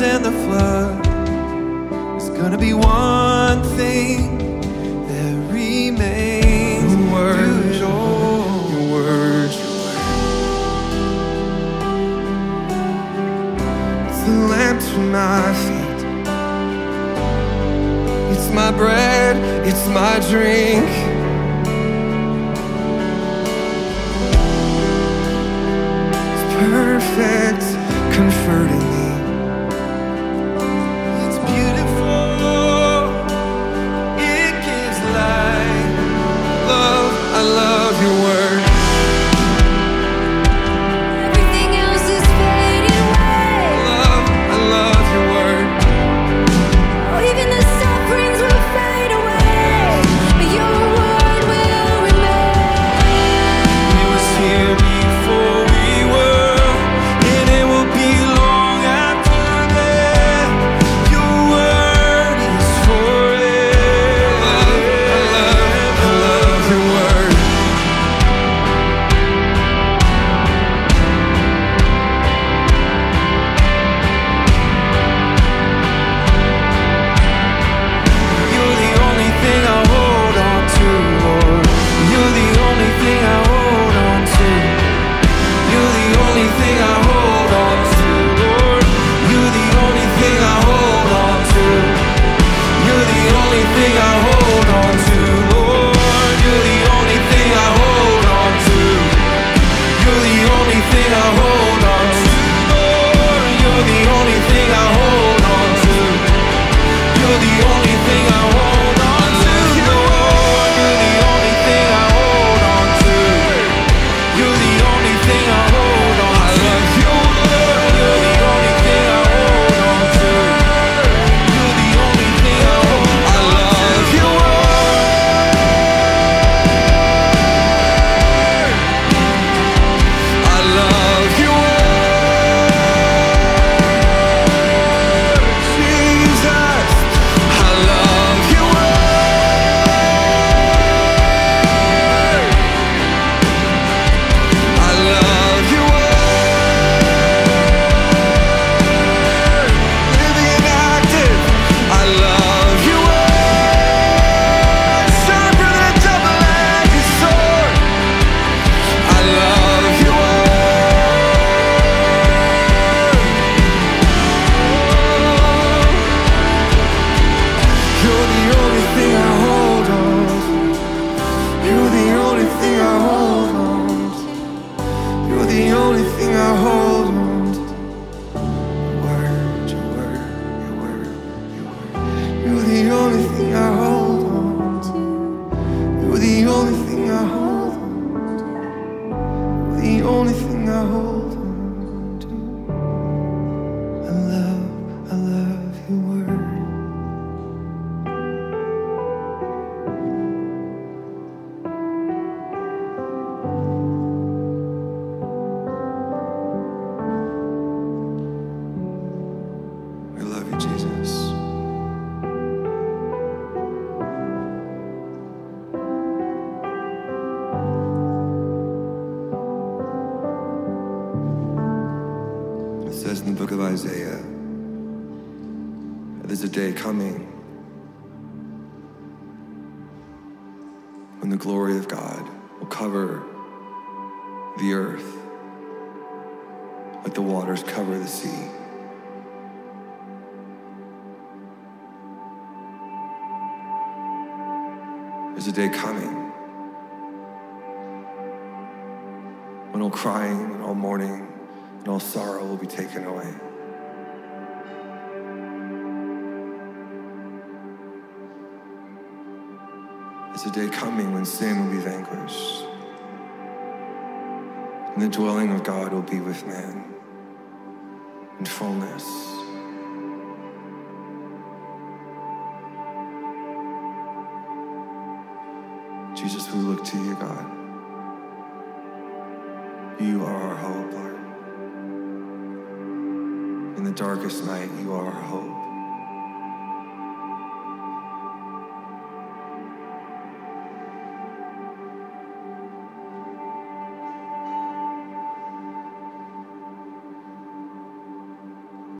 and the flood, there's gonna be one thing that remains. Your word, your word. It's a lamp to my feet. It's my bread, it's my drink. It's perfect, comforting me. It's beautiful, it gives light. Love, I love your word. Everything else is fading away. Love, I love your word. Oh, even the sufferings will fade away, but your word will remain. It was here before we were, and it will be long after that. Your word is forever. I love your word. You're the only thing I hold on to, Lord. You're the only thing I hold on to. You're the only thing I hold on to, Lord. You're the only thing I hold on to. You're the only thing I hold on to, Lord. You're the only thing I hold on to. You're the only thing I hold on to, Lord. You're the only thing I hold on to. You're the only thing I hold on to, Lord. You're the only thing I hold on to. You're the only thing I hold on to. I love you, Lord. You're the only thing I hold on to. You're the only thing I hold on to. I love your word. I love your word. Jesus, I love your word. I love your word. Living and active, I love your word. Sharper than a double-edged sword. I love your word. You're the only thing I hold on to. You're the only thing I hold on to. You're the only thing I hold on to. Your word, your word, your word, your word. You're the only thing I hold on to. You're the only thing I hold on to. You're the only thing I hold on to. I love your word. We love you, Jesus. It says in the book of Isaiah that there's a day coming when the glory of God will cover the earth like the waters cover the sea. There's a day coming when all crying and all mourning and all sorrow will be taken away. There's a day coming when sin will be vanquished and the dwelling of God will be with man in fullness. Jesus, we look to you, God. You are our hope, Lord. In the darkest night, you are our hope.